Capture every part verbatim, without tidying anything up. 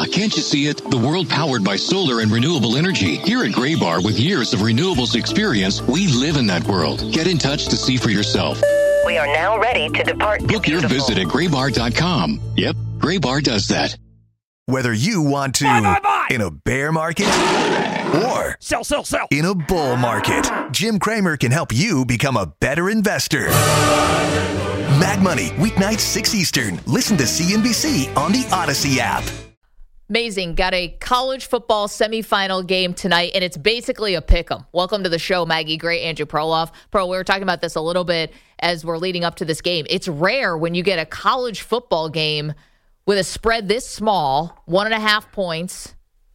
can't you see it? The world powered by solar and renewable energy. Here at Graybar, with years of renewables experience, we live in that world. Get in touch to see for yourself. We are now ready to depart. Book your visit at graybar dot com. Yep, Graybar does that. Whether you want to buy, buy, buy. in a bear market or sell, sell, sell. in a bull market, Jim Cramer can help you become a better investor. Mad Money, weeknights six Eastern. Listen to C N B C on the Odyssey app. Amazing. Got a college football semifinal game tonight, and it's basically a pick'em. Welcome to the show, Maggie Gray, Andrew Perloff. Pro, we were talking about this a little bit as we're leading up to this game. It's rare when you get a college football game with a spread this small, one and a half points.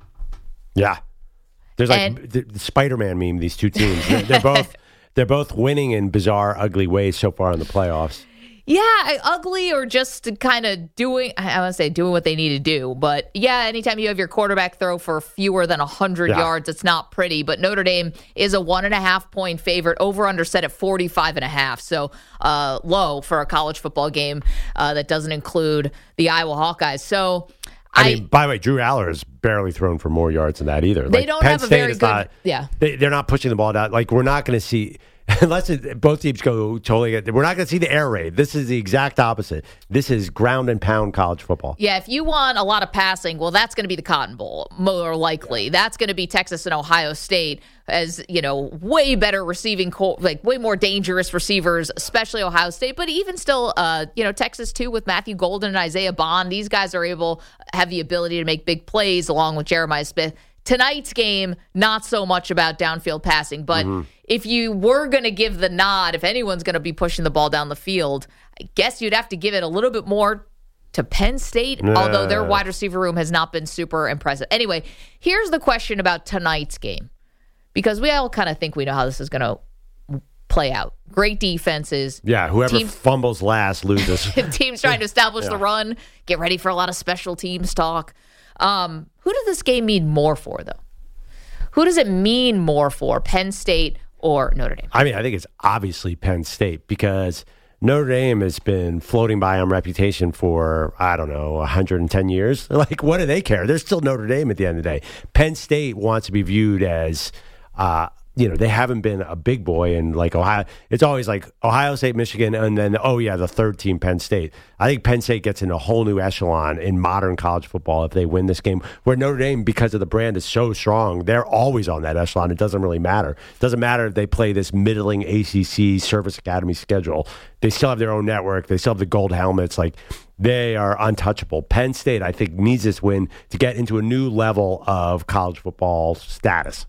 Yeah. There's like and, the, the Spider-Man meme, these two teams. They're, they're both they're both winning in bizarre, ugly ways so far in the playoffs. Yeah, ugly or just kind of doing, I want to say doing what they need to do. But yeah, anytime you have your quarterback throw for fewer than one hundred yeah. yards, it's not pretty. But Notre Dame is a one and a half point favorite, over under set at forty-five and a half. So uh, low for a college football game uh, that doesn't include the Iowa Hawkeyes. So I, I mean, by the way, Drew Aller has barely thrown for more yards than that either. They like, don't Penn have a State very is good, not, yeah. They, they're not pushing the ball down. Like, we're not going to see, unless it, both teams go totally, we're not going to see the air raid. This is the exact opposite. This is ground and pound college football. Yeah, if you want a lot of passing, well, that's going to be the Cotton Bowl, more likely. That's going to be Texas and Ohio State as, you know, way better receiving, co- like way more dangerous receivers, especially Ohio State. But even still, uh, you know, Texas too with Matthew Golden and Isaiah Bond. These guys are able, have the ability to make big plays along with Jeremiah Smith. Tonight's game, not so much about downfield passing, but mm-hmm. if you were going to give the nod, if anyone's going to be pushing the ball down the field, I guess you'd have to give it a little bit more to Penn State, uh. although their wide receiver room has not been super impressive. Anyway, here's the question about tonight's game, because we all kind of think we know how this is going to play out. Great defenses. Yeah, whoever teams, fumbles last loses. Teams trying to establish yeah. the run, get ready for a lot of special teams talk. Um, who does this game mean more for, though? Who does it mean more for, Penn State or Notre Dame? I mean, I think it's obviously Penn State because Notre Dame has been floating by on reputation for, I don't know, one hundred ten years. Like, what do they care? They're still Notre Dame at the end of the day. Penn State wants to be viewed as, uh, you know, they haven't been a big boy in like Ohio. It's always like Ohio State, Michigan, and then, oh, yeah, the third team, Penn State. I think Penn State gets in a whole new echelon in modern college football if they win this game, where Notre Dame, because of the brand, is so strong. They're always on that echelon. It doesn't really matter. It doesn't matter if they play this middling A C C Service Academy schedule. They still have their own network. They still have the gold helmets. Like, they are untouchable. Penn State, I think, needs this win to get into a new level of college football status.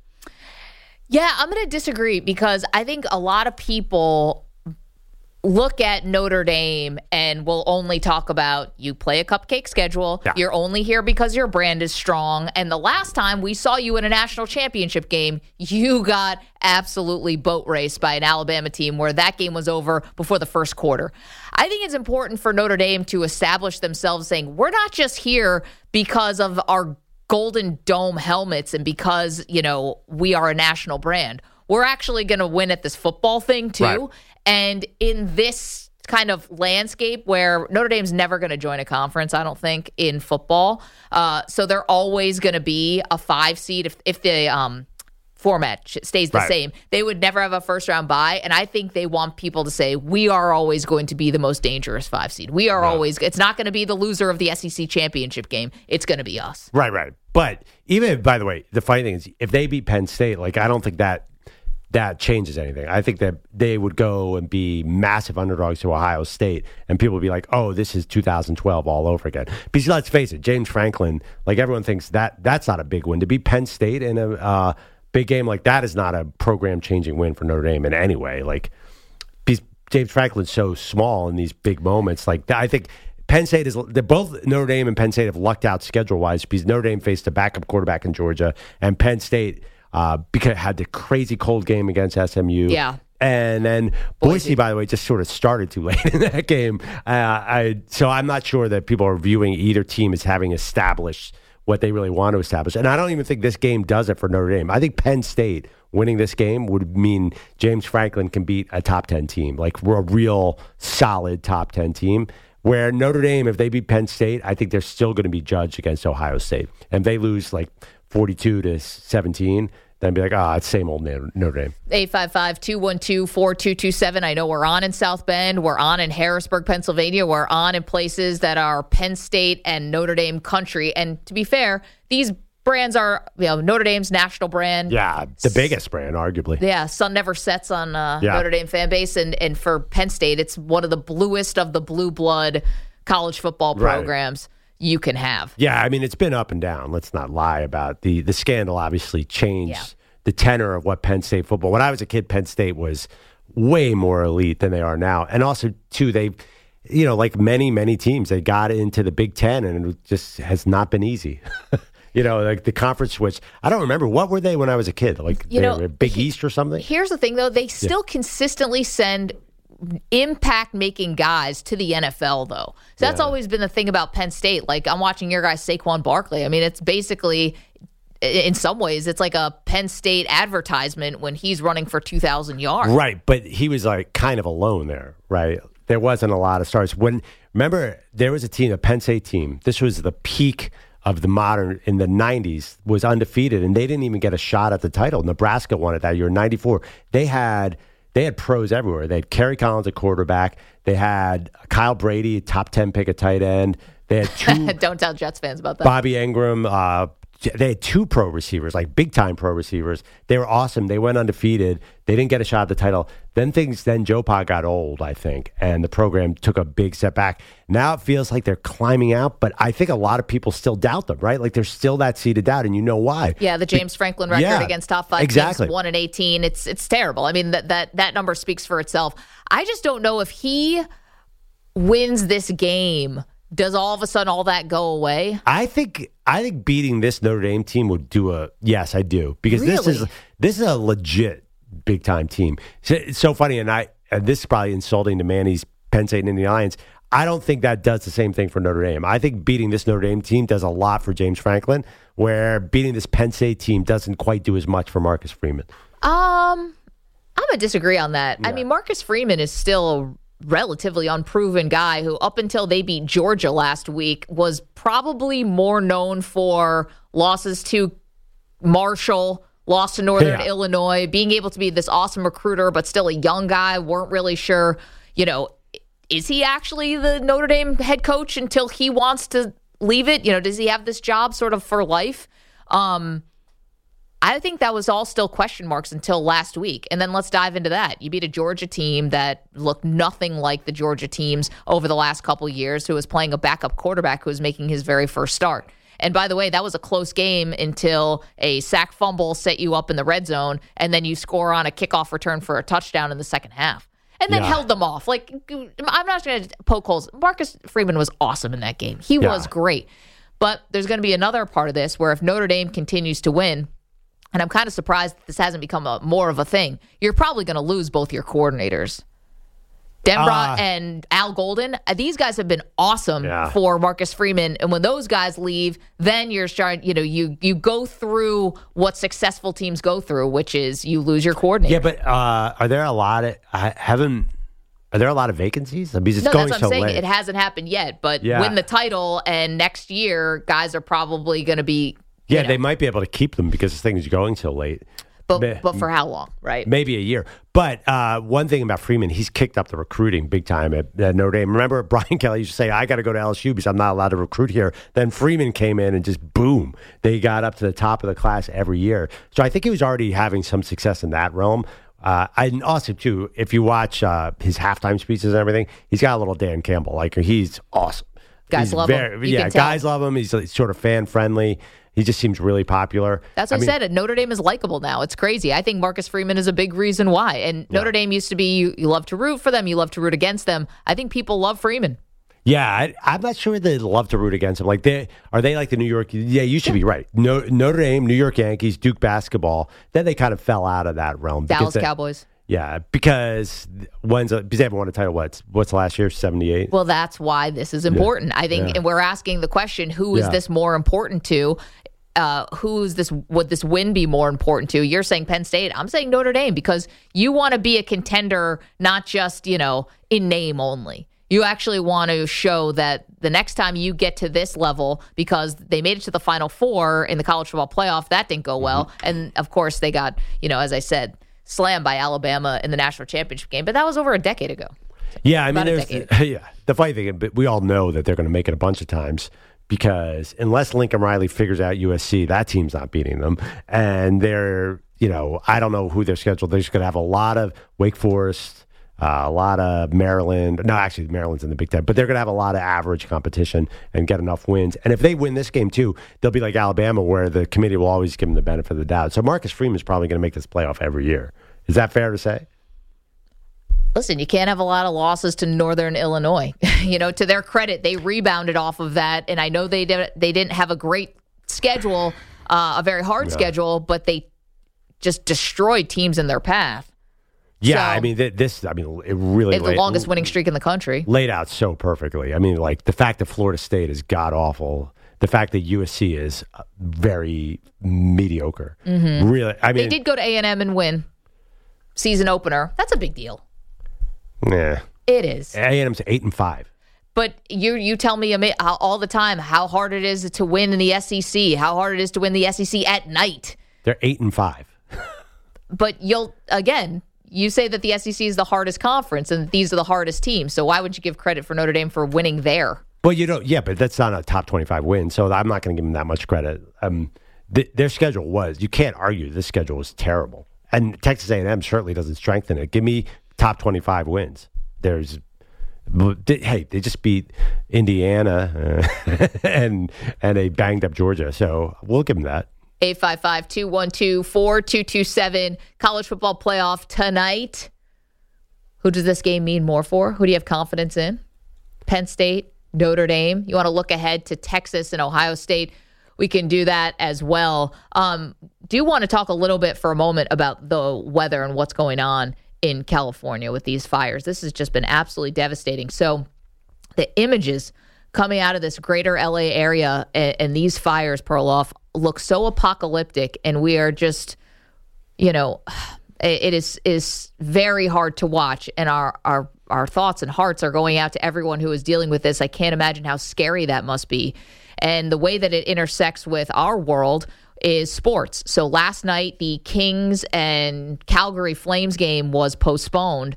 Yeah, I'm going to disagree because I think a lot of people look at Notre Dame and will only talk about you play a cupcake schedule. Yeah. You're only here because your brand is strong. And the last time we saw you in a national championship game, you got absolutely boat raced by an Alabama team where that game was over before the first quarter. I think it's important for Notre Dame to establish themselves saying, we're not just here because of our Golden Dome helmets and because, you know, we are a national brand. We're actually going to win at this football thing too. Right. And in this kind of landscape where Notre Dame's never going to join a conference, I don't think, in football. Uh, so they're always going to be a five seed if, if the um, format stays the right. same. They would never have a first round bye. And I think they want people to say, we are always going to be the most dangerous five seed. We are yeah. always, it's not going to be the loser of the S E C championship game. It's going to be us. Right, right. But even, by the way, the funny thing is, if they beat Penn State, like, I don't think that that changes anything. I think that they would go and be massive underdogs to Ohio State, and people would be like, oh, this is two thousand twelve all over again. Because let's face it, James Franklin, like, everyone thinks that that's not a big win. To beat Penn State in a uh, big game like that is not a program-changing win for Notre Dame in any way. Like, because James Franklin's so small in these big moments. Like, I think Penn State is, they're both Notre Dame and Penn State have lucked out schedule-wise because Notre Dame faced a backup quarterback in Georgia, and Penn State uh, because had the crazy cold game against S M U. Yeah. And then Boise, Boise, by the way, just sort of started too late in that game. Uh, I so I'm not sure that people are viewing either team as having established what they really want to establish. And I don't even think this game does it for Notre Dame. I think Penn State winning this game would mean James Franklin can beat a top ten team, like we're a real solid top ten team. Where Notre Dame, if they beat Penn State, I think they're still going to be judged against Ohio State. And they lose like forty-two to seventeen, then be like, ah, oh, it's same old Notre Dame. eight five five, two one two, four two two seven. I know we're on in South Bend. We're on in Harrisburg, Pennsylvania. We're on in places that are Penn State and Notre Dame country. And to be fair, these brands are, you know, Notre Dame's national brand. Yeah, the biggest brand, arguably. Yeah, sun never sets on uh, yeah. Notre Dame fan base. And, and for Penn State, it's one of the bluest of the blue blood college football programs right. you can have. Yeah, I mean, it's been up and down. Let's not lie about the the scandal obviously changed yeah. the tenor of what Penn State football. When I was a kid, Penn State was way more elite than they are now. And also, too, they, you know, like many, many teams, they got into the Big Ten, and it just has not been easy. You know, like the conference switch. I don't remember. What were they when I was a kid? Like you know, Big he, East or something? Here's the thing, though. They still yeah. consistently send impact-making guys to the N F L, though. So that's yeah. always been the thing about Penn State. Like, I'm watching your guy, Saquon Barkley. I mean, it's basically, in some ways, it's like a Penn State advertisement when he's running for two thousand yards. Right, but he was like kind of alone there, right? There wasn't a lot of stars. When remember, there was a team, a Penn State team. This was the peak of the modern in the nineties, was undefeated, and they didn't even get a shot at the title. Nebraska won it that year in ninety-four. They had they had pros everywhere. They had Kerry Collins at quarterback. They had Kyle Brady, top ten pick at tight end. They had two. Don't tell Jets fans about that. Bobby Ingram. Uh, they had two pro receivers, like big time pro receivers. They were awesome. They went undefeated. They didn't get a shot at the title. Then things, then Joe Pa got old, I think, and the program took a big step back. Now it feels like they're climbing out, but I think a lot of people still doubt them, right? Like there's still that seed of doubt, and you know why? Yeah, the James Franklin record yeah, against top five exactly. teams, one and eighteen. It's it's terrible. I mean, that that that number speaks for itself. I just don't know if he wins this game. Does all of a sudden all that go away? I think I think beating this Notre Dame team would do a yes, I do, because really? this is this is a legit big time team. So, it's so funny, and I and this is probably insulting to Manny's Penn State and Indiana Lions. I don't think that does the same thing for Notre Dame. I think beating this Notre Dame team does a lot for James Franklin, where beating this Penn State team doesn't quite do as much for Marcus Freeman. Um, I'm gonna disagree on that. Yeah. I mean, Marcus Freeman is still relatively unproven guy who, up until they beat Georgia last week, was probably more known for losses to Marshall, lost to Northern yeah. Illinois, being able to be this awesome recruiter, but still a young guy. Weren't really sure, you know, is he actually the Notre Dame head coach until he wants to leave it? You know, does he have this job sort of for life? Um, I think that was all still question marks until last week. And then let's dive into that. You beat a Georgia team that looked nothing like the Georgia teams over the last couple of years, who was playing a backup quarterback who was making his very first start. And by the way, that was a close game until a sack fumble set you up in the red zone, and then you score on a kickoff return for a touchdown in the second half. And then yeah. held them off. Like, I'm not going to poke holes. Marcus Freeman was awesome in that game. He yeah. was great. But there's going to be another part of this where if Notre Dame continues to win, and I'm kind of surprised that this hasn't become a, more of a thing, you're probably going to lose both your coordinators. Denbrock uh, and Al Golden, these guys have been awesome yeah. for Marcus Freeman. And when those guys leave, then you're starting, you know, you you go through what successful teams go through, which is you lose your coordinator. Yeah, but uh, are there a lot of, I haven't, are there a lot of vacancies? I mean, it's no, going that's what so I'm saying. late. It hasn't happened yet, but yeah. win the title, and next year, guys are probably going to be, Yeah, know, they might be able to keep them because this thing is going so late. But but for how long, right? Maybe a year. But uh, one thing about Freeman, he's kicked up the recruiting big time at, at Notre Dame. Remember, Brian Kelly used to say, I got to go to L S U because I'm not allowed to recruit here. Then Freeman came in and just boom, they got up to the top of the class every year. So I think he was already having some success in that realm. Uh, and also, too, if you watch uh, his halftime speeches and everything, he's got a little Dan Campbell. Like, he's awesome. Guys he's love very, him. You yeah, can tell. guys love him. He's sort of fan-friendly. He just seems really popular. That's what I, I mean, said. Notre Dame is likable now. It's crazy. I think Marcus Freeman is a big reason why. And Notre yeah. Dame used to be, you, you love to root for them. You love to root against them. I think people love Freeman. Yeah, I, I'm not sure they love to root against him. Like, they are they like the New York? Yeah, you should yeah. be right. No, Notre Dame, New York Yankees, Duke basketball. Then they kind of fell out of that realm. Dallas they, Cowboys. Yeah, because when's a, because they haven't won a title. What's what's last year? seventy-eight. Well, that's why this is important. Yeah. I think, yeah. and we're asking the question: who is yeah. this more important to? Uh, who's this? Would this win be more important to? You're saying Penn State. I'm saying Notre Dame, because you want to be a contender, not just, you know, in name only. You actually want to show that the next time you get to this level, because they made it to the Final Four in the college football playoff, that didn't go well. Mm-hmm. And, of course, they got, you know, as I said, slammed by Alabama in the national championship game. But that was over a decade ago. Yeah, I mean, there's, yeah, the funny thing, but we all know that they're going to make it a bunch of times because unless Lincoln Riley figures out U S C, that team's not beating them. And they're, you know, I don't know who they're scheduled. They're just going to have a lot of Wake Forest, uh, a lot of Maryland. No, actually, Maryland's in the Big Ten, but they're going to have a lot of average competition and get enough wins. And if they win this game, too, they'll be like Alabama, where the committee will always give them the benefit of the doubt. So Marcus Freeman's probably going to make this playoff every year. Is that fair to say? Listen, you can't have a lot of losses to Northern Illinois. You know, to their credit, they rebounded off of that, and I know they did, they didn't have a great schedule, uh, a very hard yeah. schedule, but they just destroyed teams in their path. Yeah, so, I mean, th- this, I mean, it really it's the longest winning streak in the country. Laid out so perfectly. I mean, like, the fact that Florida State is god-awful, the fact that U S C is very mediocre. Mm-hmm. Really, I mean. They did go to A and M and win. Season opener. That's a big deal. Yeah, it is. A and M's eight and five. But you you tell me all the time how hard it is to win in the S E C, how hard it is to win the S E C at night. They're eight and five. But you'll again, you say that the S E C is the hardest conference, and these are the hardest teams. So why would you give credit for Notre Dame for winning there? Well, you don't. Yeah, but that's not a top twenty-five win, so I'm not going to give them that much credit. Um, th- their schedule was. You can't argue this schedule was terrible, and Texas A and M certainly doesn't strengthen it. Give me top twenty-five wins. There's, hey, they just beat Indiana uh, and and a banged up Georgia, so we'll give them that. eight five five, two one two, four two two seven, college football playoff tonight. Who does this game mean more for? Who do you have confidence in? Penn State, Notre Dame. You want to look ahead to Texas and Ohio State. We can do that as well. Um, do want to talk a little bit for a moment about the weather and what's going on in California with these fires. This has just been absolutely devastating. So the images coming out of this greater L A area and, and these fires, Perloff, look so apocalyptic, and we are just, you know, it is is very hard to watch, and our, our, our thoughts and hearts are going out to everyone who is dealing with this. I can't imagine how scary that must be. And the way that it intersects with our world is sports. So last night, the Kings and Calgary Flames game was postponed.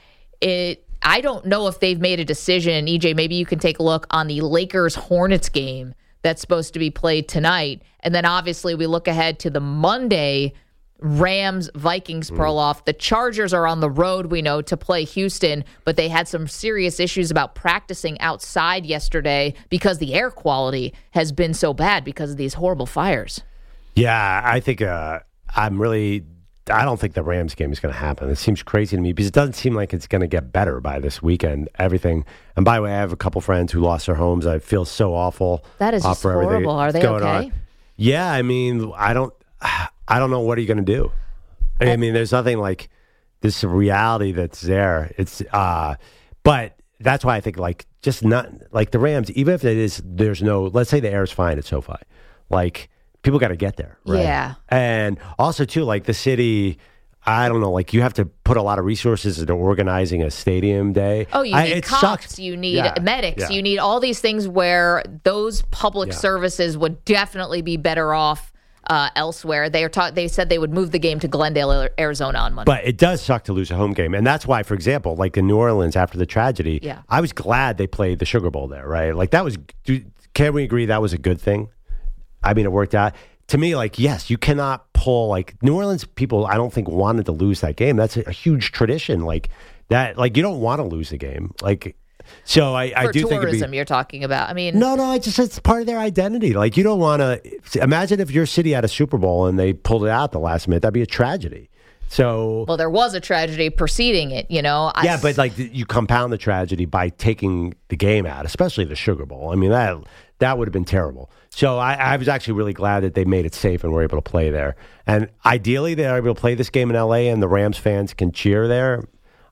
It I don't know if they've made a decision. E J, maybe you can take a look on the Lakers-Hornets game that's supposed to be played tonight. And then obviously we look ahead to the Monday Rams-Vikings Perloff. The Chargers are on the road, we know, to play Houston, but they had some serious issues about practicing outside yesterday because the air quality has been so bad because of these horrible fires. Yeah, I think uh, I'm really – I don't think the Rams game is going to happen. It seems crazy to me because it doesn't seem like it's going to get better by this weekend, everything. And by the way, I have a couple friends who lost their homes. I feel so awful. That is just horrible. Are they okay? On. Yeah, I mean, I don't I don't know what are you going to do. I mean, there's nothing like this reality that's there. It's uh, but that's why I think like just not – like the Rams, even if it is – there's no – let's say the air is fine at SoFi. Like – people got to get there, right? Yeah. And also, too, like the city, I don't know, like you have to put a lot of resources into organizing a stadium day. Oh, you I, need it cops, sucks. you need yeah. medics, yeah. you need all these things where those public yeah. services would definitely be better off uh, elsewhere. They are ta- They said they would move the game to Glendale, Arizona on Monday. But it does suck to lose a home game. And that's why, for example, like in New Orleans after the tragedy, yeah. I was glad they played the Sugar Bowl there, right? Like that was, can we agree that was a good thing? I mean, it worked out. To me, like, yes, you cannot pull, like, New Orleans people, I don't think, wanted to lose that game. That's a, a huge tradition. Like, that, like, you don't want to lose a game. Like, so I, I do think. For tourism, you're talking about. I mean. No, no, I just, it's part of their identity. Like, you don't want to, imagine if your city had a Super Bowl and they pulled it out at the last minute. That'd be a tragedy. So. Well, there was a tragedy preceding it, you know. Yeah, I, but, like, you compound the tragedy by taking the game out, especially the Sugar Bowl. I mean, that. That would have been terrible. So I, I was actually really glad that they made it safe and were able to play there. And ideally, they're able to play this game in L A and the Rams fans can cheer there.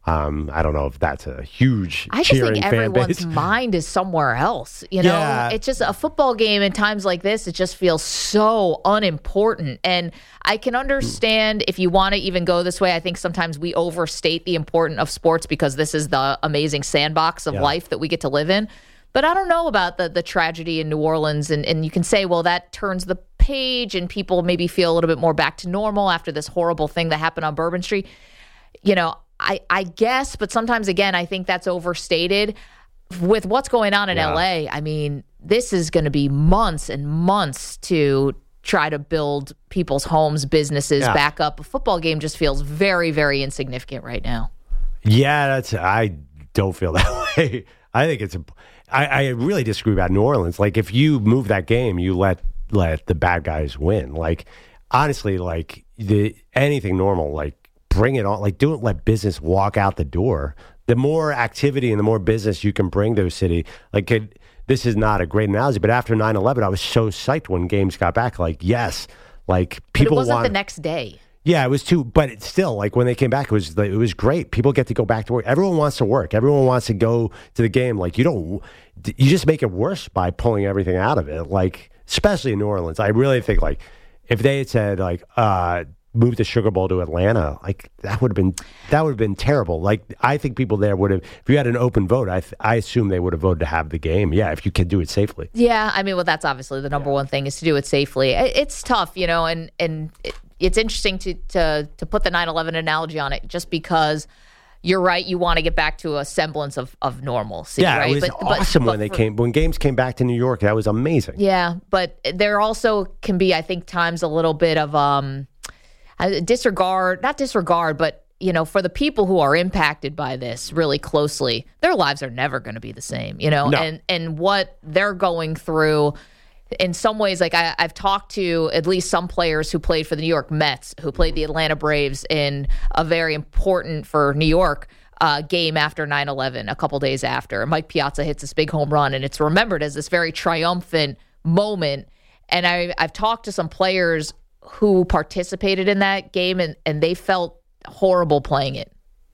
Um, I don't know if that's a huge I just cheering think fan everyone's base. mind is somewhere else. You know, Yeah. it's just a football game in times like this. It just feels so unimportant. And I can understand if you want to even go this way. I think sometimes we overstate the importance of sports because this is the amazing sandbox of Yeah. life that we get to live in. But I don't know about the the tragedy in New Orleans. And, and you can say, well, that turns the page and people maybe feel a little bit more back to normal after this horrible thing that happened on Bourbon Street. You know, I, I guess, but sometimes, again, I think that's overstated. With what's going on in Yeah. L A, I mean, this is going to be months and months to try to build people's homes, businesses Yeah. back up. A football game just feels very, very insignificant right now. Yeah, that's. I don't feel that way. I think it's. A, I, I really disagree about New Orleans. Like, if you move that game, you let let the bad guys win. Like, honestly, like the anything normal, like bring it on. Like, don't let business walk out the door. The more activity and the more business you can bring to a city, like it, this is not a great analogy, but after nine eleven, I was so psyched when games got back. Like, yes, like people But it wasn't want the next day. Yeah, it was too, but it's still, like when they came back, it was it was great. People get to go back to work. Everyone wants to work. Everyone wants to go to the game. Like, you don't, you just make it worse by pulling everything out of it. Like, especially in New Orleans, I really think like if they had said like uh, move the Sugar Bowl to Atlanta, like that would have been that would have been terrible. Like, I think people there would have, if you had an open vote, I th- I assume they would have voted to have the game. Yeah, if you can do it safely. Yeah, I mean, well, that's obviously the number one thing is to do it safely. It- It's tough, you know, and and it, it's interesting to to to put the nine eleven analogy on it, just because you're right. You want to get back to a semblance of of normalcy. Yeah, right? it was But- but- awesome but when they for- came when games came back to New York. That was amazing. Yeah, but there also can be, I think, times a little bit of um uh, disregard, not disregard, but you know, for the people who are impacted by this really closely, their lives are never going to be the same, you know, No. and and what they're going through. In some ways, like I, I've talked to at least some players who played for the New York Mets, who played the Atlanta Braves in a very important for New York uh, game after nine eleven, a couple days after. Mike Piazza hits this big home run, and it's remembered as this very triumphant moment. And I, I've talked to some players who participated in that game, and, and they felt horrible playing it.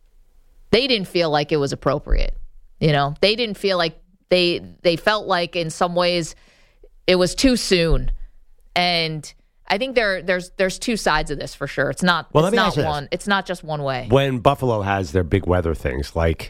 They didn't feel like it was appropriate. You know, they didn't feel like they they felt like in some ways it was too soon. And I think there there's there's two sides of this for sure. It's not Well, let it's me not ask you this. one it's not just one way. When Buffalo has their big weather things, like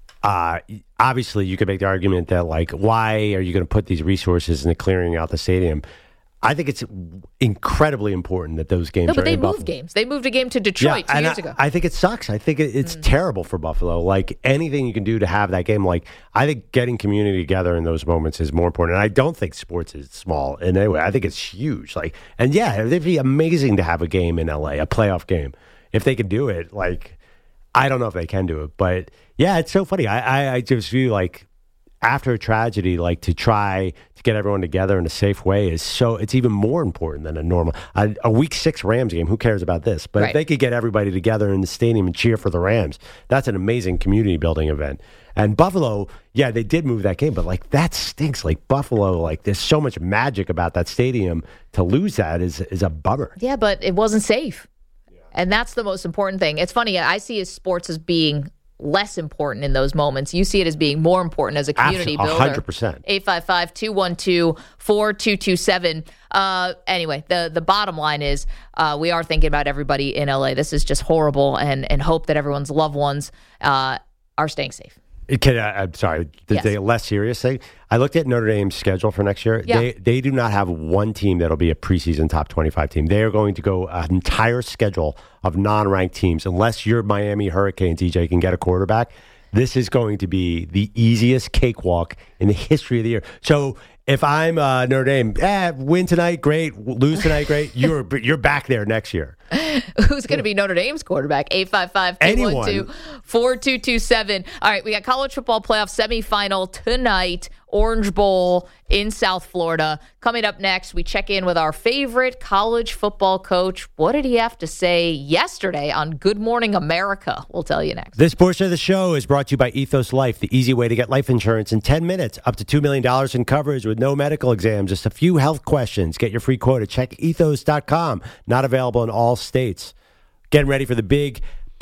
uh, obviously you could make the argument that like, why are you going to put these resources into clearing out the stadium? I think it's incredibly important that those games No, but are they in moved Buffalo. games. They moved a game to Detroit two and years I, ago. I think it sucks. I think it, it's Mm. terrible for Buffalo. Like, anything you can do to have that game, like, I think getting community together in those moments is more important. And I don't think sports is small in any way. I think it's huge. Like, and yeah, it'd be amazing to have a game in L A, a playoff game. If they could do it, like, I don't know if they can do it, but yeah, it's so funny. I, I, I just feel like after a tragedy, like to try to get everyone together in a safe way is so, it's even more important than a normal, a, a week six Rams game. Who cares about this? But Right. if they could get everybody together in the stadium and cheer for the Rams, that's an amazing community building event. And Buffalo, yeah, they did move that game, but like that stinks. Like Buffalo, like there's so much magic about that stadium. To lose that is, is a bummer. Yeah, but it wasn't safe. And that's the most important thing. It's funny, I see sports as being less important in those moments. You see it as being more important as a community Absolutely, builder. one hundred percent. eight five five, two one two, four two two seven. Uh, anyway, the, the bottom line is uh, we are thinking about everybody in L A. This is just horrible, and, and hope that everyone's loved ones uh, are staying safe. It Can, I, I'm sorry, the, Yes. the less serious thing. I looked at Notre Dame's schedule for next year. Yeah. They they do not have one team that'll be a preseason top twenty-five team. They are going to go an entire schedule of non-ranked teams. Unless your Miami Hurricanes, E J, can get a quarterback, this is going to be the easiest cakewalk in the history of the year. So if I'm uh, Notre Dame, eh, win tonight, great. Lose tonight, great. You're you're back there next year. Who's going to be Notre Dame's quarterback? eight five five, two one two, four two two seven. All right, we got college football playoff semifinal tonight, Orange Bowl in South Florida. Coming up next, we check in with our favorite college football coach. What did he have to say yesterday on Good Morning America? We'll tell you next. This portion of the show is brought to you by Ethos Life, the easy way to get life insurance in ten minutes, up to two million dollars in coverage with no medical exam, just a few health questions. Get your free quote at check ethos dot com. Not available in all states. Getting ready for the big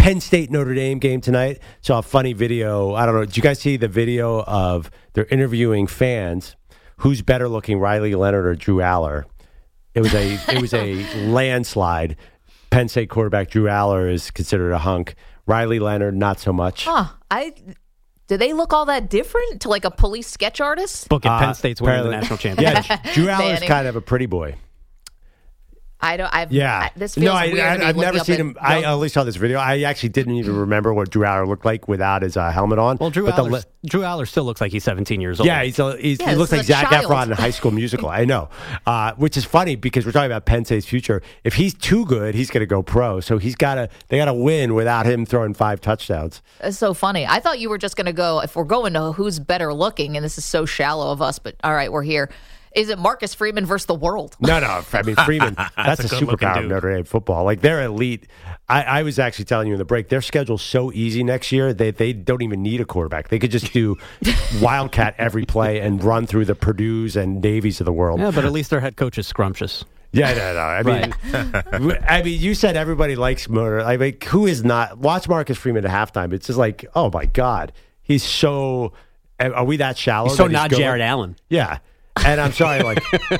Penn State Notre Dame game tonight. Saw a funny video. I don't know. Did you guys see the video of they're interviewing fans? Who's better looking, Riley Leonard or Drew Aller? It was a it was a landslide. Penn State quarterback Drew Aller is considered a hunk. Riley Leonard, not so much. Huh. I do they look all that different to like a police sketch artist? Book it. Uh, Penn State's winning the apparently- national championship. Yeah, Drew Aller's Manning. kind of a pretty boy. I don't. I've, Yeah. I, this feels no, I, weird. I, to me I've looking never up seen at him. I young- only saw this video. I actually didn't even remember what Drew Aller looked like without his uh, helmet on. Well, Drew But the Aller, li- Drew Aller still looks like he's seventeen years old. Yeah, he's, a, he's Yeah, he looks this like is a Zac child. Efron in High School Musical. I know, uh, which is funny because we're talking about Penn State's future. If he's too good, he's going to go pro. So he's got to. They got to win without him throwing five touchdowns. It's so funny. I thought you were just going to go, if we're going to who's better looking, and this is so shallow of us, but all right, we're here. Is it Marcus Freeman versus the world? No, no. I mean, Freeman, that's, That's a, a good-looking superpower of dude. Notre Dame football. Like, they're elite. I, I was actually telling you in the break, their schedule's so easy next year, they, they don't even need a quarterback. They could just do Wildcat every play and run through the Purdues and Navies of the world. Yeah, but at least their head coach is scrumptious. Yeah, no, no. I mean, I mean, you said everybody likes Motor. I mean, who is not? Watch Marcus Freeman at halftime. It's just like, oh, my God. He's so... Are we that shallow? He's so that not going- Jared Allen. Yeah. And I'm sorry, like...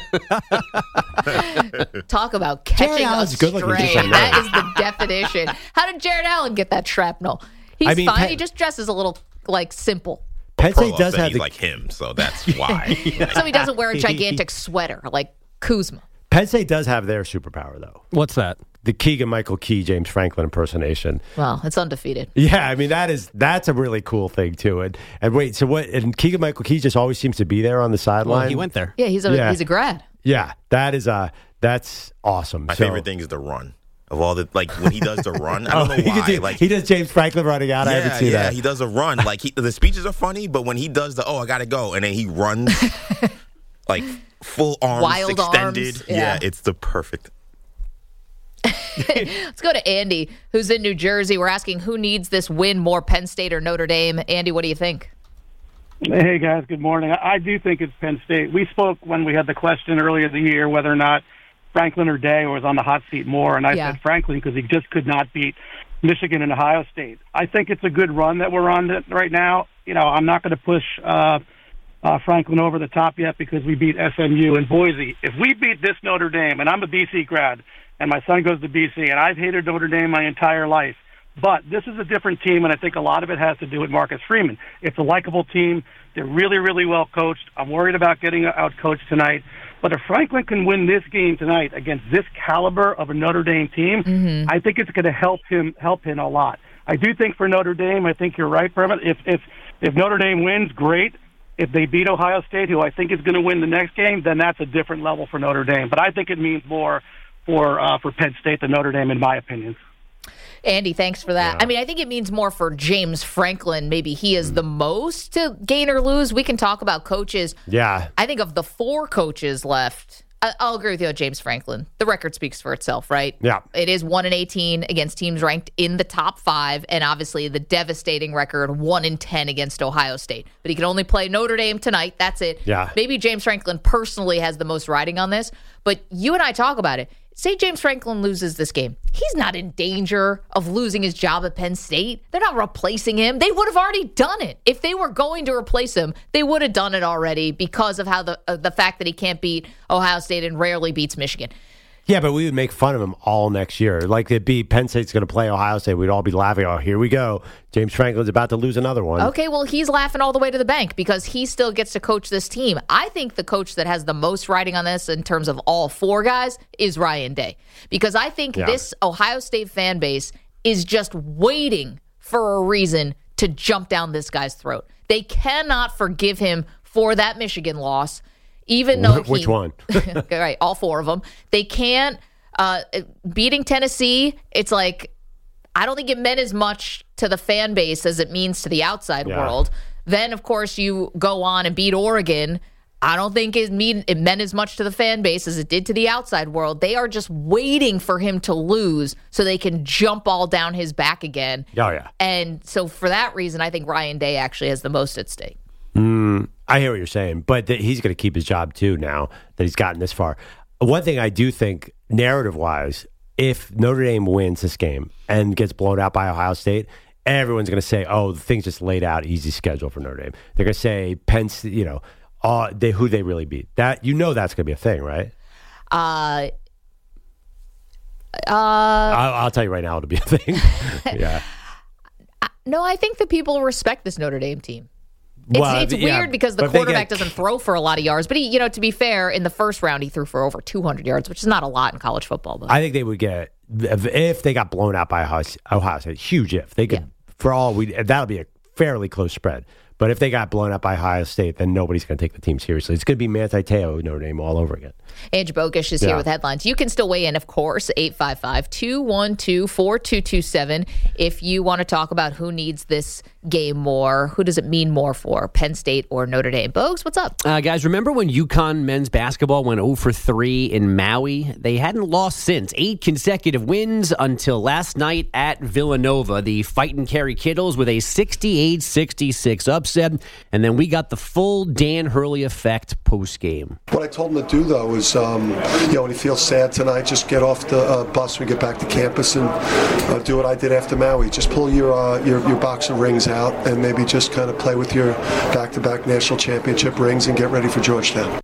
Talk about catching a Allen's good looking, stray. just like That that. is the definition. How did Jared Allen get that shrapnel? He's I mean, fine. Penn- he just dresses a little, like, simple. Penn State Provo does said have he's the... like him, so that's why. So he doesn't wear a gigantic sweater like Kuzma. Penn State does have their superpower, though. What's that? The Keegan-Michael Key, James Franklin impersonation. Well, it's undefeated. Yeah, I mean, that is that's a really cool thing, too. And, and wait, so what? And Keegan-Michael Key just always seems to be there on the sideline? Well, he went there. Yeah, he's a Yeah. he's a grad. Yeah, that is uh, that's awesome. My So- favorite thing is the run. Of all the like when he does the run, I don't know he, why. could do- like he does James Franklin running out. I haven't yeah, seen yeah, that. he does a run. Like he, the speeches are funny, but when he does the oh I gotta go, and then he runs like full arms Wild extended. arms, Yeah. yeah. It's the perfect. Let's go to Andy, who's in New Jersey. We're asking who needs this win more, Penn State or Notre Dame. Andy, what do you think? Hey, guys, good morning. I I do think it's Penn State. We spoke when we had the question earlier in the year whether or not Franklin or Day was on the hot seat more, and I Yeah. said Franklin because he just could not beat Michigan and Ohio State. I think it's a good run that we're on right now. You know, I'm not going to push uh, uh, Franklin over the top yet because we beat S M U and Boise. If we beat this Notre Dame, and I'm a B C grad, and my son goes to B C, and I've hated Notre Dame my entire life, but this is a different team, and I think a lot of it has to do with Marcus Freeman. It's a likable team. They're really, really well coached. I'm worried about getting out-coached tonight. But if Franklin can win this game tonight against this caliber of a Notre Dame team, Mm-hmm. I think it's going to help him help him a lot. I do think for Notre Dame, I think you're right, Permit. If if if Notre Dame wins, great. If they beat Ohio State, who I think is going to win the next game, then that's a different level for Notre Dame. But I think it means more for uh, for Penn State than Notre Dame, in my opinion. Andy, thanks for that. Yeah. I mean, I think it means more for James Franklin. Maybe he is the most to gain or lose. We can talk about coaches. Yeah. I think of the four coaches left, I- I'll agree with you on James Franklin. The record speaks for itself, right? Yeah. It is one and eighteen against teams ranked in the top five, and obviously the devastating record one and ten against Ohio State. But he can only play Notre Dame tonight. That's it. Yeah. Maybe James Franklin personally has the most riding on this, but you and I talk about it. Say James Franklin loses this game. He's not in danger of losing his job at Penn State. They're not replacing him. They would have already done it. If they were going to replace him, they would have done it already because of how the uh, the fact that he can't beat Ohio State and rarely beats Michigan. Yeah, but we would make fun of him all next year. Like it'd be Penn State's going to play Ohio State. We'd all be laughing. Oh, here we go. James Franklin's about to lose another one. Okay, well, he's laughing all the way to the bank because he still gets to coach this team. I think the coach that has the most riding on this in terms of all four guys is Ryan Day. Because I think Yeah. this Ohio State fan base is just waiting for a reason to jump down this guy's throat. They cannot forgive him for that Michigan loss, even though Wh- which he- one? Okay, right, all four of them. They can't. Uh, beating Tennessee, it's like, I don't think it meant as much to the fan base as it means to the outside Yeah. world. Then, of course, you go on and beat Oregon. I don't think it, mean, it meant as much to the fan base as it did to the outside world. They are just waiting for him to lose so they can jump all down his back again. Oh, yeah. And so for that reason, I think Ryan Day actually has the most at stake. I hear what you're saying, but th- he's going to keep his job too now that he's gotten this far. One thing I do think, narrative-wise, if Notre Dame wins this game and gets blown out by Ohio State, everyone's going to say, "Oh, the thing's just laid out, easy schedule for Notre Dame." They're going to say, "Penn, you know, uh, they who they really beat." That you know that's going to be a thing, right? Uh, uh, I'll, I'll tell you right now, it'll be a thing. yeah. No, I think that people respect this Notre Dame team. It's, Well, it's yeah, weird because the but they quarterback get- doesn't throw for a lot of yards. But, he, you know, to be fair, in the first round, he threw for over two hundred yards, which is not a lot in college football. But I think they would get if, if they got blown out by Ohio, Ohio State. Huge if they could. Yeah. For all we, that'll be a fairly close spread. But if they got blown out by Ohio State, then nobody's going to take the team seriously. It's going to be Manti Te'o, Notre Dame, all over again. Andrew Bogish is Yeah. here with headlines. You can still weigh in, of course, eight five five, two one two, four two two seven. If you want to talk about who needs this game more, who does it mean more for, Penn State or Notre Dame? Bogues, what's up? Uh, guys, remember when UConn men's basketball went oh for three in Maui? They hadn't lost since. Eight consecutive wins until last night at Villanova. The Fightin' Kerry Kittles with a sixty-eight sixty-six upset. And then we got the full Dan Hurley effect post-game. What I told him to do, though, is, um, you know, when he feels sad tonight, just get off the uh, bus when we get back to campus and uh, do what I did after Maui. Just pull your, uh, your your box of rings out and maybe just kind of play with your back-to-back national championship rings and get ready for Georgetown.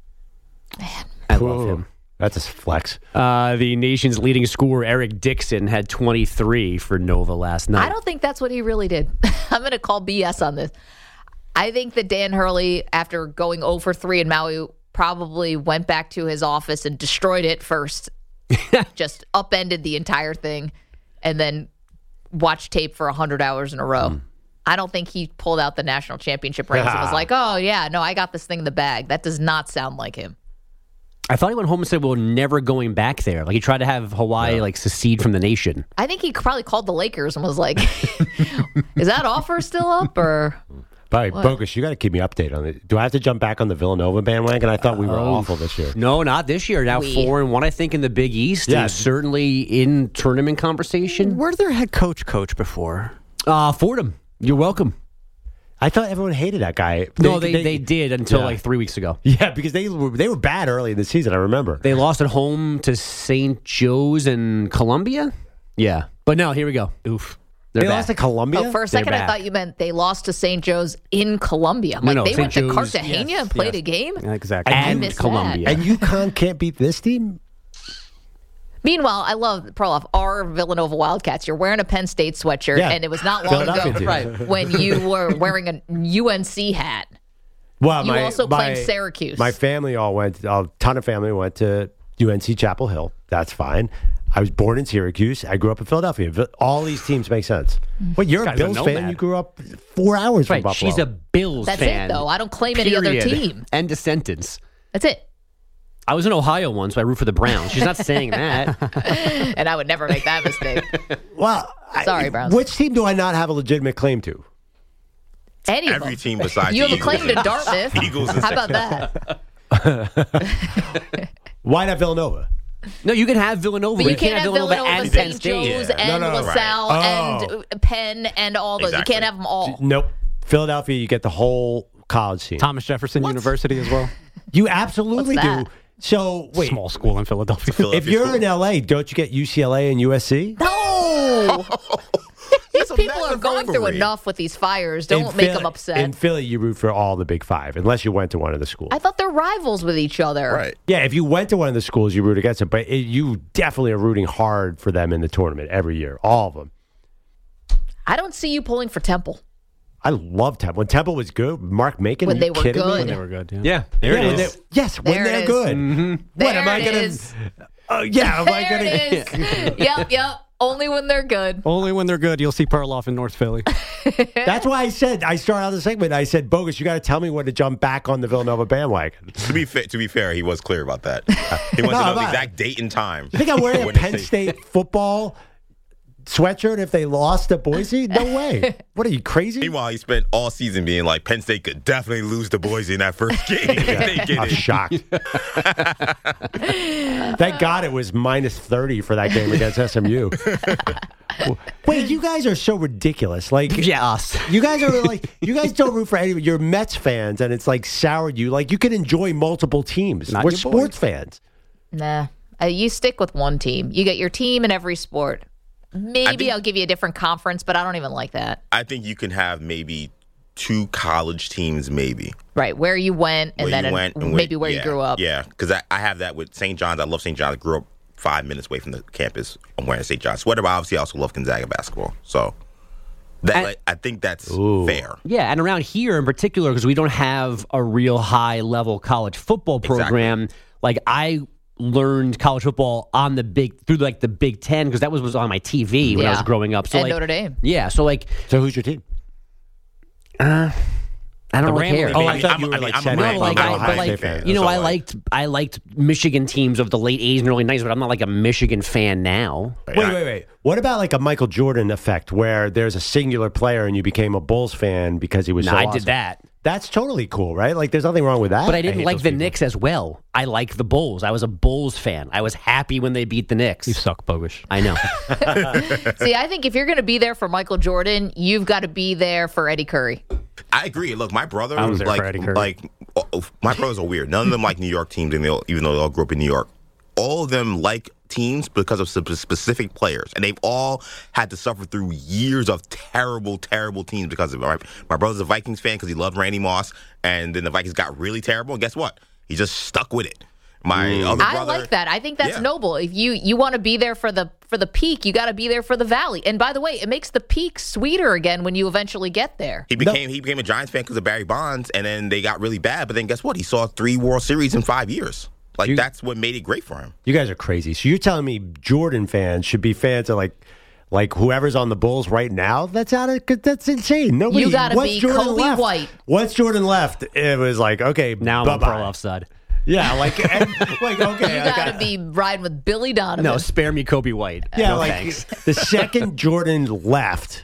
I love him. That's a flex. Uh, the nation's leading scorer, Eric Dixon, had twenty-three for Nova last night. I don't think that's what he really did. I'm going to call B S on this. I think that Dan Hurley, after going oh for three in Maui, probably went back to his office and destroyed it first. Just upended the entire thing and then watched tape for one hundred hours in a row. Mm. I don't think he pulled out the national championship rings and was like, oh, yeah, no, I got this thing in the bag. That does not sound like him. I thought he went home and said, we're never going back there. Like, he tried to have Hawaii, yeah. like, secede from the nation. I think he probably called the Lakers and was like, is that offer still up, or... By Bogus, you got to keep me updated on it. Do I have to jump back on the Villanova bandwagon? I thought we were oh, awful this year. No, not this year. Now we. four and one, I think, in the Big East. Yeah. And certainly in tournament conversation. Where's their head coach coach before? Uh, Fordham. You're welcome. I thought everyone hated that guy. No, they, they, they did until yeah. like three weeks ago. Yeah, because they were they were bad early in the season. I remember they lost at home to Saint Joe's and Columbia. Yeah, but no, here we go. Oof. They're they back. lost to Columbia? Oh, for a second, I thought you meant they lost to Saint Joe's in Columbia. I'm no, like, no, they Saint went to Joe's, Cartagena yes, and played yes. a game? Exactly. I And missed Columbia. that. And UConn can't beat this team? Meanwhile, I love, Perloff, our Villanova Wildcats. You're wearing a Penn State sweatshirt, Yeah. and it was not long Philadelphia ago team. right, when you were wearing a U N C hat. Well, You my, also my, claimed Syracuse. My family all went, a ton of family went to U N C Chapel Hill. That's fine. I was born in Syracuse. I grew up in Philadelphia. All these teams make sense. Well, you're a Guy's a Bills fan. nomad. You grew up four hours from Right, Buffalo. she's a Bills That's fan. it, though. I don't claim any other Period. team. End of sentence. That's it. I was in Ohio once, so I root for the Browns. She's not saying that. And I would never make that mistake. Well, Sorry, I, Browns. Which team do I not have a legitimate claim to? Any of Every them. team besides You the have a claim Eagles to and- Dartmouth. Eagles and How about that? Why not Villanova? No, you can have Villanova. But but you can't have Villanova, Villanova, and Penn Saint State. Joe's, Yeah. and No, no, LaSalle, right. and uh, Penn, and all those. Exactly. You can't have them all. Nope. Philadelphia, you get the whole college team. Thomas Jefferson University as well. You absolutely What's do. that? So, wait. Small school in Philadelphia. If Philadelphia you're school. in L A, don't you get U C L A and U S C? No! These a people are massive going through rivalry. enough with these fires. Don't In make Philly- them upset. In Philly, you root for all the big five, unless you went to one of the schools. I thought they're rivals with each other. Right. Yeah, if you went to one of the schools, you root against them. But it, you definitely are rooting hard for them in the tournament every year, all of them. I don't see you pulling for Temple. I love Temple. When Temple was good, Mark Macon, When are they you were kidding good. me? When they were good. Yeah. Yeah, there Yeah, it when is. they- yes, when There it they're is. good. Mm-hmm. What There am I it going is. to? Oh yeah, am I There going it is. Yep, yep. Only when they're good. Only when they're good, you'll see Perloff in North Philly. That's why I said I started out the segment. I said, "Bogus, you got to tell me when to jump back on the Villanova bandwagon." To be fair, to be fair, he was clear about that. He wants No, to know the I'm not. exact date and time. You think I'm wearing a when they Penn say- State football sweatshirt if they lost to Boise? No way. What are you, crazy? Meanwhile, he spent all season being like, Penn State could definitely lose to Boise in that first game. if they get I'm in. shocked. Thank God it was minus thirty for that game against S M U. Wait, you guys are so ridiculous. Like, Yeah, us. you guys are like, you guys don't root for anybody. You're Mets fans, and it's like soured you. Like, you can enjoy multiple teams. Not We're your sports boys. fans. Nah. Uh, you stick with one team. You get your team in every sport. Maybe think, I'll give you a different conference, but I don't even like that. I think you can have maybe two college teams, maybe. Right, where you went and where then went and and maybe where, where yeah, you grew up. Yeah, because I, I have that with Saint John's. I love Saint John's. I grew up five minutes away from the campus. I'm wearing a Saint John's sweater, but obviously I also love Gonzaga basketball. So that and, like, I think that's ooh. fair. Yeah, and around here in particular, because we don't have a real high-level college football program, exactly. like I learned college football on the big through like the Big Ten because that was, was on my T V when yeah. I was growing up. So and like, Notre Dame. Yeah, so like, so who's your team? Uh, I don't really care. Oh, I thought I'm, you were I mean, like I'm saying a No, Ryan like, Ohio I, but State like fan. you know, That's I all liked I liked Michigan teams of the late eighties and early nineties, but I'm not like a Michigan fan now. Wait, wait, wait. What about like a Michael Jordan effect where there's a singular player and you became a Bulls fan because he was No, so I awesome? did that. That's totally cool, right? Like, there's nothing wrong with that. But I didn't hate like those the people. Knicks as well. I like the Bulls. I was a Bulls fan. I was happy when they beat the Knicks. You suck, Bogush. I know. See, I think if you're going to be there for Michael Jordan, you've got to be there for Eddie Curry. I agree. Look, my brother I was was there like, for Eddie Curry. like, oh, my brothers are weird. None of them like New York teams, and they all, even though they all grew up in New York. All of them like teams because of some specific players, and they've all had to suffer through years of terrible, terrible teams because of it. Right? My brother's a Vikings fan because he loved Randy Moss, and then the Vikings got really terrible, and guess what? He just stuck with it. My Mm. other I brother, like that. I think that's yeah. noble. If you you want to be there for the for the peak, you got to be there for the valley. And by the way, it makes the peak sweeter again when you eventually get there. He became he became a Giants fan because of Barry Bonds, and then they got really bad. But then guess what? He saw three World Series in five years. Like, You- that's what made it great for him. You guys are crazy. So you're telling me Jordan fans should be fans of like, like whoever's on the Bulls right now? That's out of that's insane. Nobody. You gotta once be Jordan Kobe left, White. Once Jordan left, it was like, okay, now I'm on bye-bye. Perloff's side. Yeah, like, and, like okay, You I got to got- be riding with Billy Donovan. No, spare me Kobe White. Yeah, no like thanks. the second Jordan left.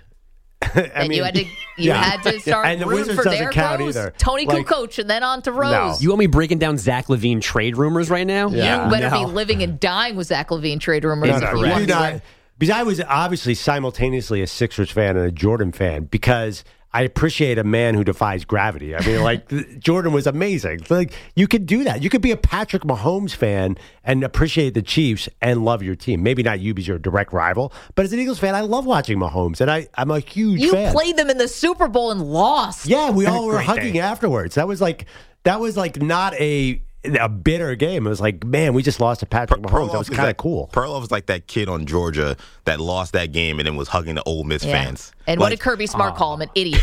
I and mean, you had to you yeah. had to start And the rooting Wizards for doesn't Derrick count Rose, either. Tony Like- Kukoc, and then on to Rose. No. You want me breaking down Zach LaVine trade rumors right now? Yeah. You better No. be living and dying with Zach LaVine trade rumors. No, if no, you you want do to not. win. Because I was obviously simultaneously a Sixers fan and a Jordan fan because I appreciate a man who defies gravity. I mean, like, Jordan was amazing. Like, you could do that. You could be a Patrick Mahomes fan and appreciate the Chiefs and love your team. Maybe not you because you're a direct rival, but as an Eagles fan, I love watching Mahomes, and I, I'm a huge You fan. played them in the Super Bowl and lost. Yeah, we all were Great hugging day. afterwards. That was like that was like not a a bitter game. It was like, man, we just lost to Patrick Mahomes. That was is kind of like- cool. Perloff was like that kid on Georgia that lost that game and then was hugging the Ole Miss Yeah. fans. And what Like, did Kirby Smart call him? An idiot.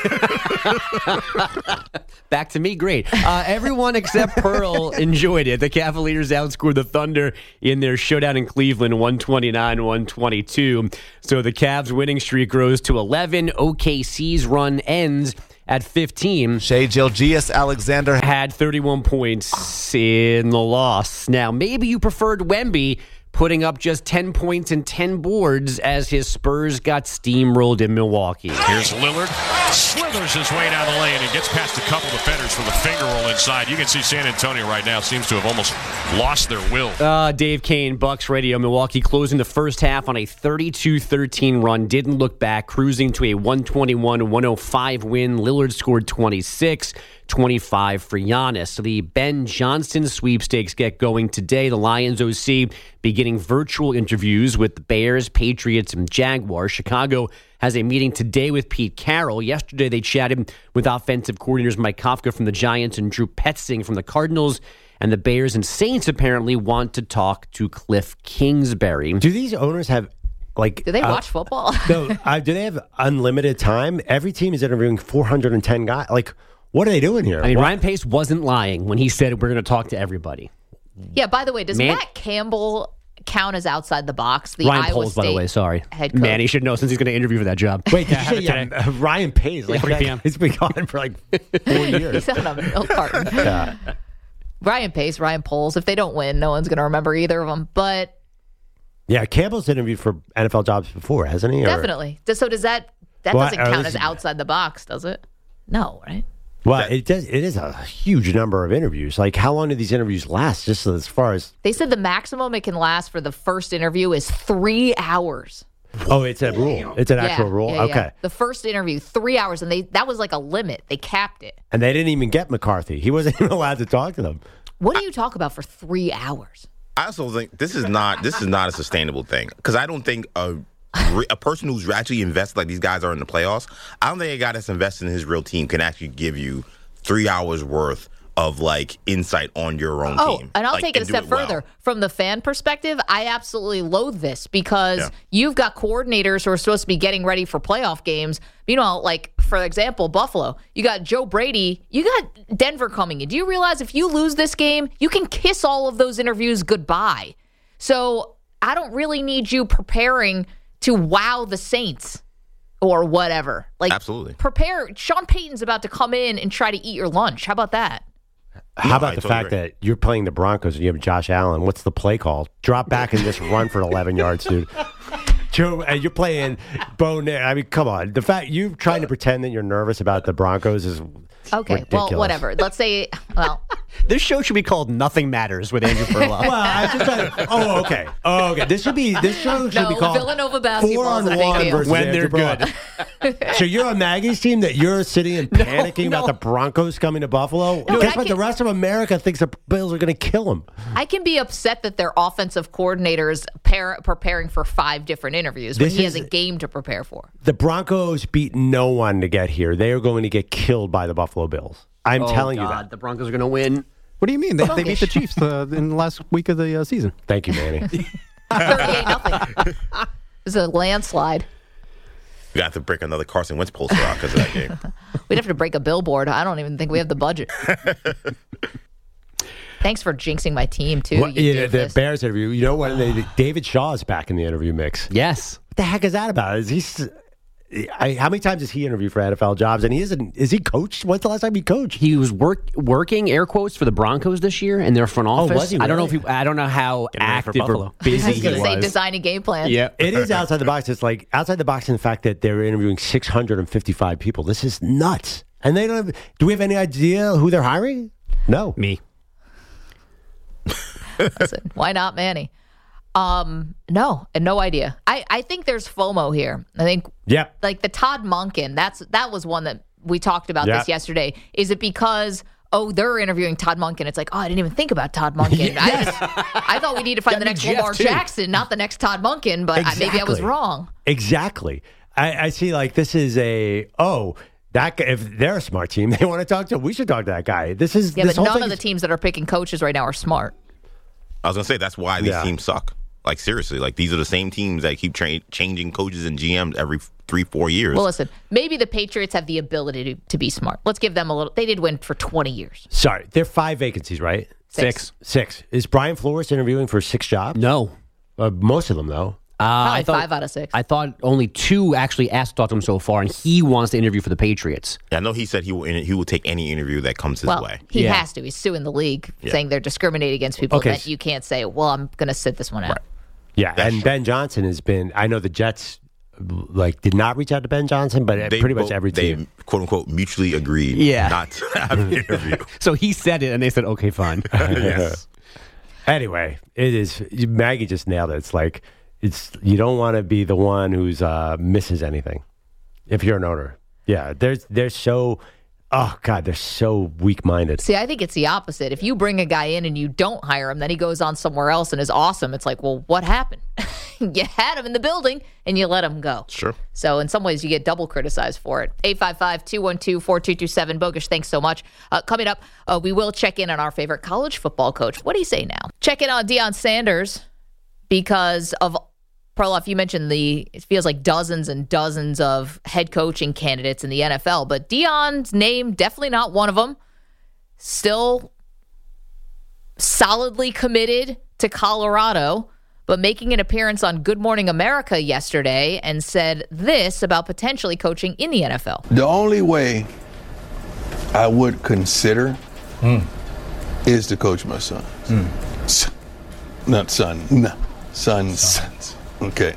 Back to me, great. Uh, everyone except Pearl enjoyed it. The Cavaliers outscored the Thunder in their showdown in Cleveland, one twenty-nine one twenty-two. So the Cavs' winning streak grows to eleven. O K C's run ends at fifteen. Shea Gilgeous Alexander Had thirty-one points in the loss. Now, maybe you preferred Wemby putting up just ten points and ten boards as his Spurs got steamrolled in Milwaukee. Here's Lillard. Slithers his way down the lane and gets past a couple defenders for the finger roll inside. You can see San Antonio right now seems to have almost lost their will. Uh, Dave Kane, Bucks Radio. Milwaukee closing the first half on a thirty-two thirteen run. Didn't look back, cruising to a one twenty-one one oh five win. Lillard scored twenty-six, twenty-five for Giannis. The Ben Johnston sweepstakes get going today. The Lions O C beginning virtual interviews with the Bears, Patriots, and Jaguars. Chicago has a meeting today with Pete Carroll. Yesterday, they chatted with offensive coordinators Mike Kafka from the Giants and Drew Petzing from the Cardinals. And the Bears and Saints apparently want to talk to Cliff Kingsbury. Do these owners have like? Do they uh, watch football? no, uh, do they have unlimited time? Every team is interviewing four hundred ten guys. Like, what are they doing here? I mean, What- Ryan Pace wasn't lying when he said we're going to talk to everybody. Yeah, by the way, does Man- Matt Campbell count as outside the box? The Ryan Iowa Poles, State by the way, sorry. head coach. Man, he should know since he's going to interview for that job. Wait, did Yeah, you have say, it yeah, today. uh, Ryan Pace? Like, three p.m. He's been gone for like four years. He's on a milk carton. Yeah. Ryan Pace, Ryan Poles. If they don't win, no one's going to remember either of them. But Yeah, Campbell's interviewed for N F L jobs before, hasn't he? Or- definitely. So does that that Well, doesn't I- I count was- as outside the box, does it? No, right? Well, it does. It is a huge number of interviews. Like, how long do these interviews last? Just as far as They said the maximum it can last for the first interview is three hours. oh, it's a rule. It's an Yeah, actual rule. yeah, yeah. Okay, The first interview, three hours, and they that was like a limit. They capped it. and they didn't even get McCarthy. He wasn't even allowed to talk to them. What do you talk about for three hours? I also think this is not this is not a sustainable thing because I don't think a a person who's actually invested like these guys are in the playoffs. I don't think a guy that's invested in his real team can actually give you three hours worth of like insight on your own oh, team. And I'll like, take it a step it further. Well. From the fan perspective, I absolutely loathe this because Yeah. you've got coordinators who are supposed to be getting ready for playoff games. You know, like, for example, Buffalo. You got Joe Brady. You got Denver coming in. Do you realize if you lose this game, you can kiss all of those interviews goodbye? So I don't really need you preparing to wow the Saints or whatever. Like, Absolutely. Prepare. Sean Payton's about to come in and try to eat your lunch. How about that? How No, about I the totally fact agree. that you're playing the Broncos and you have Josh Allen? What's the play call? Drop back and just run for eleven yards, dude. Joe, and you're playing Bo Nair. I mean, come on. The fact you trying to pretend that you're nervous about the Broncos is Okay, ridiculous. well, whatever. Let's say, well, This show should be called Nothing Matters with Andrew Perloff. Well, I just thought, oh, okay. Oh, okay. This should be this show should no, be called Villanova basketball Four is on a big One deal. versus When Andrew they're Perloff. So you're on Maggie's team that you're sitting and panicking no. about the Broncos coming to Buffalo? No, Guess I what? The can- rest of America thinks the Bills are going to kill them. I can be upset that their offensive coordinator is par- preparing for five different interviews when This he has is- a game to prepare for. The Broncos beat no one to get here. They are going to get killed by the Buffalo Bills. I'm Oh, telling you God, that. the Broncos are going to win. What do you mean? They, they beat the Chiefs uh, in the last week of the uh, season. Thank you, Manny. thirty-eight nothing. It's a landslide. We got to break another Carson Wentz poster out because of that game. We'd have to break a billboard. I don't even think we have the budget. Thanks for jinxing my team, too. What, you yeah, the doofus. Bears interview. You know what? They, David Shaw is back in the interview mix. Yes. What the heck is that about? Is he? I, how many times has he interviewed for N F L jobs? And he isn't. Is he coached? When's the last time he coached? He was work working air quotes for the Broncos this year in their front office. Oh, was he I don't know if really? he, I don't know how Getting ready for active or Buffalo. busy I was he going to say was. design a game plan. Yeah. It is outside the box. It's like outside the box in the fact that they're interviewing six hundred fifty-five people. This is nuts. And they don't have. Do we have any idea who they're hiring? No. Me. Listen, why not Manny? Um, no, and no idea. I, I think there's FOMO here. I think Yep. like the Todd Monken, that's that was one that we talked about Yeah. this yesterday. Is it because oh they're interviewing Todd Monken? It's like, oh, I didn't even think about Todd Monken. I just I thought we need to find the That'd next be Jeff, Lamar too. Jackson, not the next Todd Monken, but I, maybe I was Exactly. wrong. Exactly. I, I see. Like this is a oh that guy, if they're a smart team, they want to talk to. We should talk to that guy. This is Yeah, this but whole none thing of the is- teams that are picking coaches right now are smart. I was gonna say that's why these Yeah. teams suck. Like seriously, like these are the same teams that keep tra- changing coaches and G Ms every three, four years. Well, listen, maybe the Patriots have the ability to, to be smart. Let's give them a little. They did win for twenty years. Sorry, there are five vacancies, right? Six. Six. Is Brian Flores interviewing for six jobs? No. Uh, most of them, though. Uh, Probably I thought, five out of six. I thought only two actually asked to talk to him so far, and he wants to interview for the Patriots. I know he said he will he will take any interview that comes his Well, way. he Yeah. has to. He's suing the league, Yeah. saying they're discriminating against people. Okay. That you can't say, well, I'm going to sit this one out. Yeah, and Ben Johnson has been. I know the Jets like did not reach out to Ben Johnson, but They pretty much both- every they team. quote unquote mutually agreed Yeah. not to have an interview. So he said it, and they said, okay, fine. Yes. Anyway, it is. Maggie just nailed it. It's like it's you don't want to be the one who's uh, misses anything if you're an owner. Yeah, there's they're so. Oh God, they're so weak-minded. See, I think it's the opposite. If you bring a guy in and you don't hire him, then he goes on somewhere else and is awesome. It's like, well, what happened? You had him in the building and you let him go. Sure. So in some ways, you get double criticized for it. eight five five, two one two, four two two seven. Bogusch, thanks so much. Uh, coming up, uh, we will check in on our favorite college football coach. What do you say now? Check in on Deion Sanders because of Perloff, you mentioned the, it feels like dozens and dozens of head coaching candidates in the N F L, but Deion's name, definitely not one of them. Still solidly committed to Colorado, but making an appearance on Good Morning America yesterday and said this about potentially coaching in the N F L. The only way I would consider is to coach my son. S- Not son, no, sons. Okay.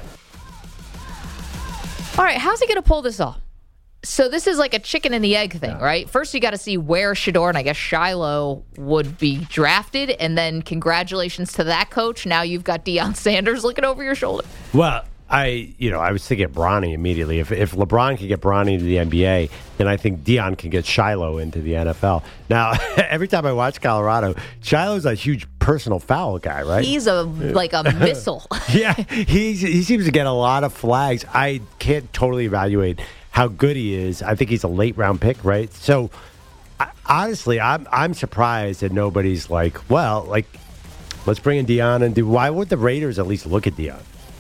All right, how's he going to pull this off? So this is like a chicken and the egg thing, right? First, you got to see where Shador and I guess Shiloh would be drafted, and then congratulations to that coach. Now you've got Deion Sanders looking over your shoulder. Well, I, you know, I was thinking Bronny immediately. If if LeBron can get Bronny to the N B A, then I think Dion can get Shiloh into the N F L. Now, every time I watch Colorado, Shiloh's a huge personal foul guy, right? He's a like a missile. Yeah, he's, he seems to get a lot of flags. I can't totally evaluate how good he is. I think he's a late round pick, right? So, I, honestly, I'm I'm surprised that nobody's like, well, like, let's bring in Dion and do. Why would the Raiders at least look at Dion?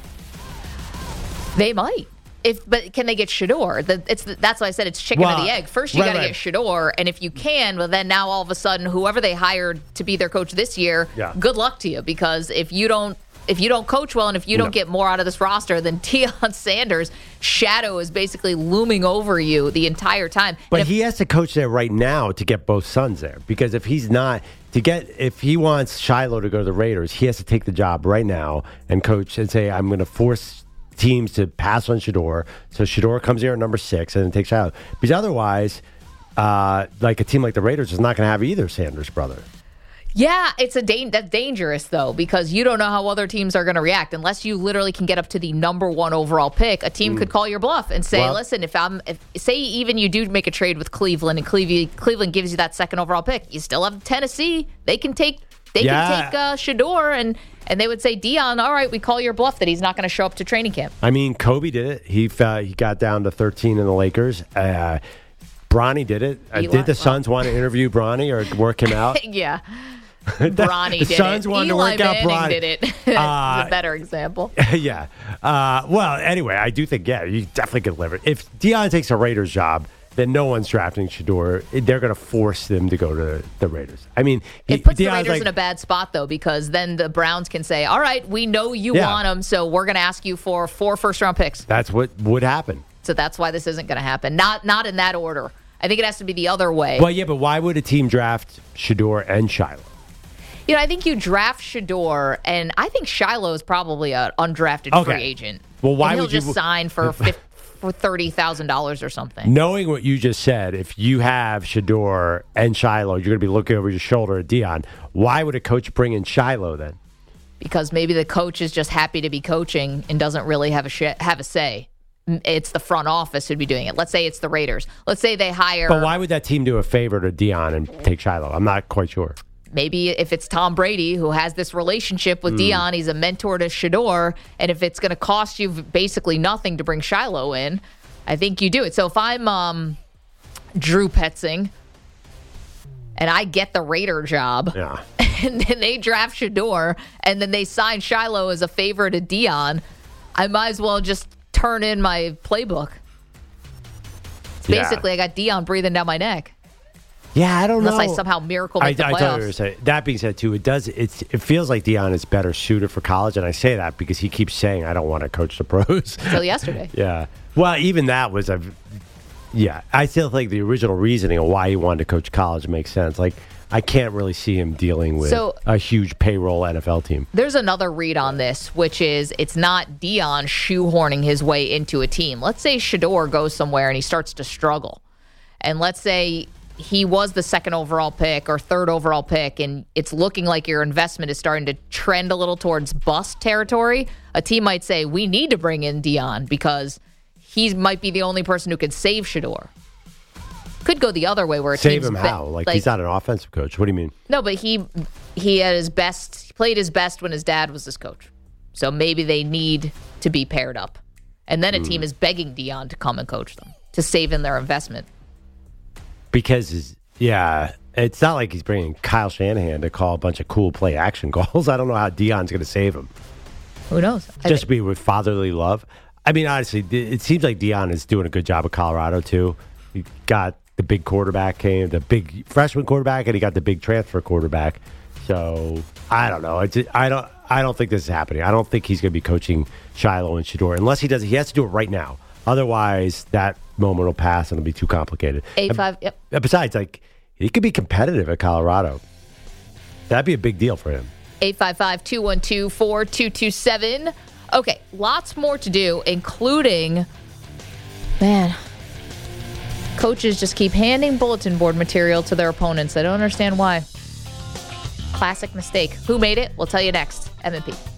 They might. If, but can they get Shedeur? The, it's the, that's why I said it's chicken well, or the egg. First, you right, got to right. get Shedeur, and if you can, well, then now all of a sudden, whoever they hired to be their coach this year, yeah. good luck to you. Because if you don't, if you don't coach well, and if you don't no. get more out of this roster, then Deion Sanders' shadow is basically looming over you the entire time. But if, he has to coach there right now to get both sons there. Because if he's not to get, if he wants Shiloh to go to the Raiders, he has to take the job right now and coach and say, I'm going to force teams to pass on Shedeur, so Shedeur comes here at number six and then takes out. Because otherwise, uh, like a team like the Raiders is not going to have either Sanders brother. Yeah, it's a da- that's dangerous though, because you don't know how other teams are going to react unless you literally can get up to the number one overall pick. A team mm. could call your bluff and say, well, "Listen, if I'm, if, say even you do make a trade with Cleveland and Cleveland Cleveland gives you that second overall pick, you still have Tennessee. They can take they yeah. can take uh, Shedeur and." And they would say, Dion, all right, we call your bluff that he's not going to show up to training camp. I mean, Kobe did it. He uh, he got down to thirteen in the Lakers. Uh, Bronny did it. Uh, did the Suns want to interview Bronny or work him out? yeah. Bronny the did Suns it. wanted Eli to work Manning out Bronny. did it. That's uh, a better example. yeah. Uh, well, anyway, I do think, yeah, you definitely could deliver. If Dion takes a Raiders job, then no one's drafting Shedeur. They're going to force them to go to the Raiders. I mean, he, it puts Dion's the Raiders like, in a bad spot, though, because then the Browns can say, all right, we know you yeah. want him, so we're going to ask you for four first-round picks. That's what would happen. So that's why this isn't going to happen. Not not in that order. I think it has to be the other way. Well, yeah, but why would a team draft Shedeur and Shiloh? You know, I think you draft Shedeur, and I think Shiloh is probably an undrafted okay. free agent. Well, why and he'll would you just sign for fifty for thirty thousand dollars or something? Knowing what you just said, if you have Shedeur and Shiloh, you're going to be looking over your shoulder at Dion. Why would a coach bring in Shiloh then? Because maybe the coach is just happy to be coaching and doesn't really have a sh- have a say. It's the front office who'd be doing it. Let's say it's the Raiders. Let's say they hire. But why would that team do a favor to Dion and take Shiloh? I'm not quite sure. Maybe if it's Tom Brady who has this relationship with mm. Dion, he's a mentor to Shedeur, and if it's going to cost you basically nothing to bring Shiloh in, I think you do it. So if I'm um, Drew Petzing and I get the Raider job, yeah. and then they draft Shedeur, and then they sign Shiloh as a favor to Dion, I might as well just turn in my playbook. It's basically, yeah. I got Dion breathing down my neck. Yeah, I don't Unless know. Unless I somehow miracle make I, the playoffs. I totally understand. That being said, too, it does. It's, it feels like Dion is better suited for college, and I say that because he keeps saying, "I don't want to coach the pros." Until yesterday. yeah. Well, even that was a. Yeah, I still think the original reasoning of why he wanted to coach college makes sense. Like, I can't really see him dealing with so, a huge payroll N F L team. There's another read on this, which is it's not Dion shoehorning his way into a team. Let's say Shedeur goes somewhere and he starts to struggle, and let's say he was the second overall pick or third overall pick, and it's looking like your investment is starting to trend a little towards bust territory. A team might say, we need to bring in Dion because he might be the only person who could save Shedeur. Could go the other way where a save team's him be- how? Like, like he's not an offensive coach. What do you mean? No, but he he had his best. He played his best when his dad was his coach. So maybe they need to be paired up, and then a mm. team is begging Dion to come and coach them to save in their investment. Because, yeah, it's not like he's bringing Kyle Shanahan to call a bunch of cool play action calls. I don't know how Dion's going to save him. Who knows? Just to be with fatherly love. I mean, honestly, it seems like Dion is doing a good job at Colorado, too. He got the big quarterback came, the big freshman quarterback, and he got the big transfer quarterback. So, I don't know. It's, I don't I don't think this is happening. I don't think he's going to be coaching Shiloh and Shedeur. Unless he does it, he has to do it right now. Otherwise, that moment will pass and it'll be too complicated. Eight five. Yep. Besides, like, he could be competitive at Colorado. That'd be a big deal for him. eight five five, two one two, four two two seven. Okay, lots more to do, including, man, coaches just keep handing bulletin board material to their opponents. I don't understand why. Classic mistake. Who made it? We'll tell you next. M and P.